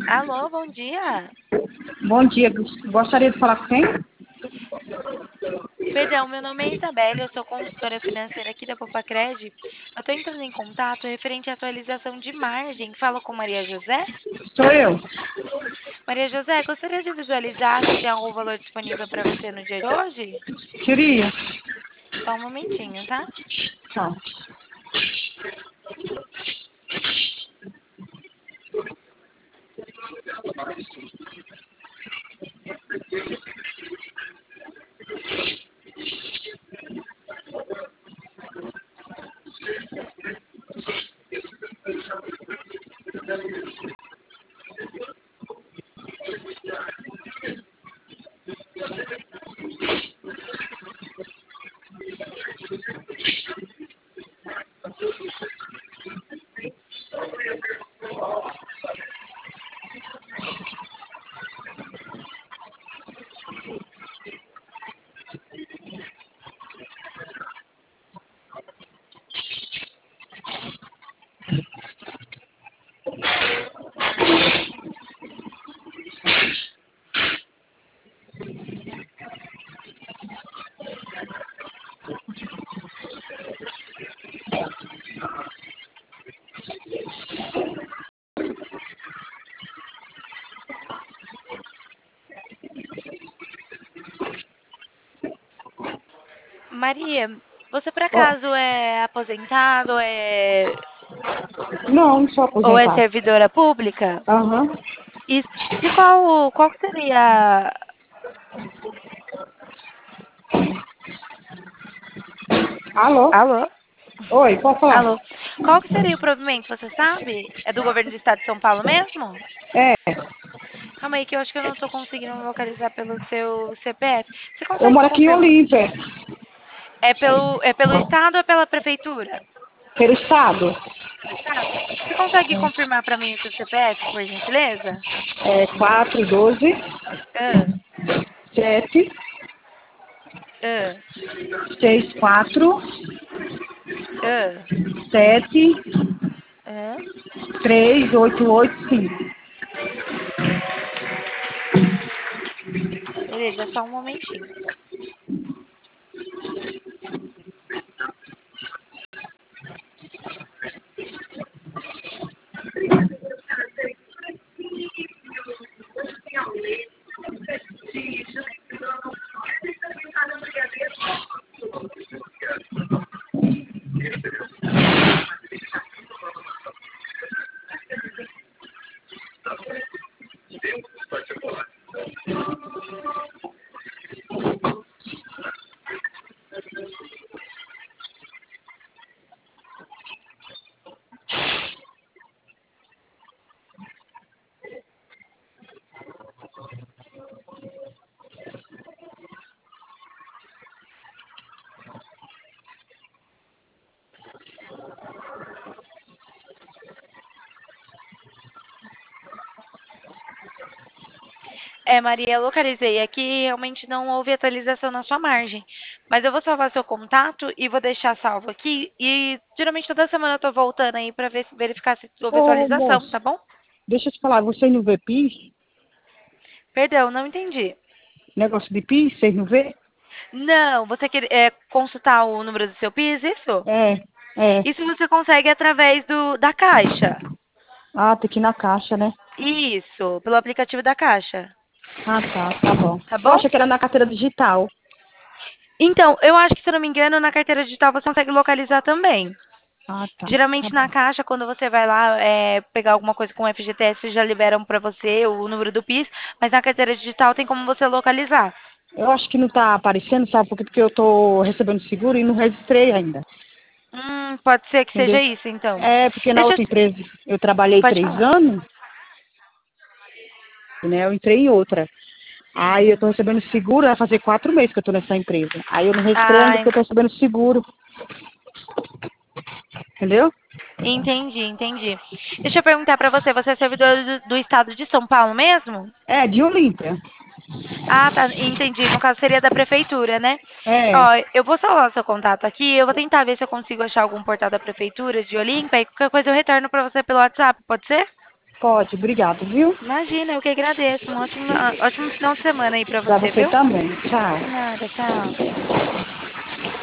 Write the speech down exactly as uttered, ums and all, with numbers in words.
Alô, bom dia. Bom dia, gostaria de falar com quem? Perdão, meu nome é Isabelle, eu sou consultora financeira aqui da Popacred. Eu estou entrando em contato referente à atualização de margem. Falo com Maria José. Sou eu. Maria José, gostaria de visualizar se tem algum valor disponível para você no dia de hoje? Queria. Só um momentinho, tá? Tá. Maria, você por Ó, acaso é aposentado, é... não, não sou ou é aposentado. servidora pública? Aham. Isso. E qual, qual que seria... Alô? Alô? Oi, pode falar? Alô? Qual que seria o provimento, você sabe? É do governo do estado de São Paulo mesmo? É, Calma aí que eu acho que eu não tô conseguindo localizar pelo seu C P F. Você eu consegue moro aqui em confirmar? Olímpia, É pelo, é pelo estado ou pela prefeitura? pelo estado. Pelo estado? Você consegue confirmar para mim o seu C P F, por gentileza? É quatro, doze, Ah, sete, ah, seis, quatro, ah, sete, ah. três, oito, oito, cinco. Beleza, só um momentinho. É, Maria, eu localizei aqui, realmente não houve atualização na sua margem. Mas eu vou salvar seu contato e vou deixar salvo aqui. E geralmente toda semana eu tô voltando aí para ver, verificar se houve Ô, atualização, moço, tá bom? deixa eu te falar, vocês não vê PIS? Perdão, não entendi. Negócio de PIS, vocês não vê? Não, você quer é, consultar o número do seu PIS, isso? É, é. Isso você consegue através do, da Caixa. Ah, tem que ir na caixa, né? Isso, pelo aplicativo da Caixa. Ah, tá, tá bom. Tá Eu bom? achei que era na carteira digital. Então, eu acho que, se eu não me engano, na carteira digital você consegue localizar também. Ah, tá, tá Geralmente na bom. Caixa, quando você vai lá é, pegar alguma coisa com F G T S, já liberam para você o número do PIS, mas na carteira digital tem como você localizar. Eu acho que não tá aparecendo, sabe? Porque, porque eu tô recebendo seguro e não registrei ainda. Hum, pode ser que seja Entendeu? isso, então. É, porque na Deixa eu... outra empresa eu trabalhei Pode três falar. anos, né? Eu entrei em outra. Aí eu tô Hum. recebendo seguro, vai fazer quatro meses que eu tô nessa empresa. Aí eu não registrei ainda Ah, porque eu tô recebendo seguro. Entendeu? entendi, entendi. Deixa eu perguntar para você, você é servidor do, do estado de São Paulo mesmo? É, de Olímpia. Ah, tá, entendi. No caso seria da prefeitura, né? É. Ó, eu vou salvar o seu contato aqui, eu vou tentar ver se eu consigo achar algum portal da prefeitura de Olímpia e qualquer coisa eu retorno para você pelo WhatsApp, pode ser? Pode, obrigado, viu? Imagina, eu que agradeço. Um ótimo, ah, ótimo final de semana aí pra Pra você, você viu? também. Tchau. De nada, tchau.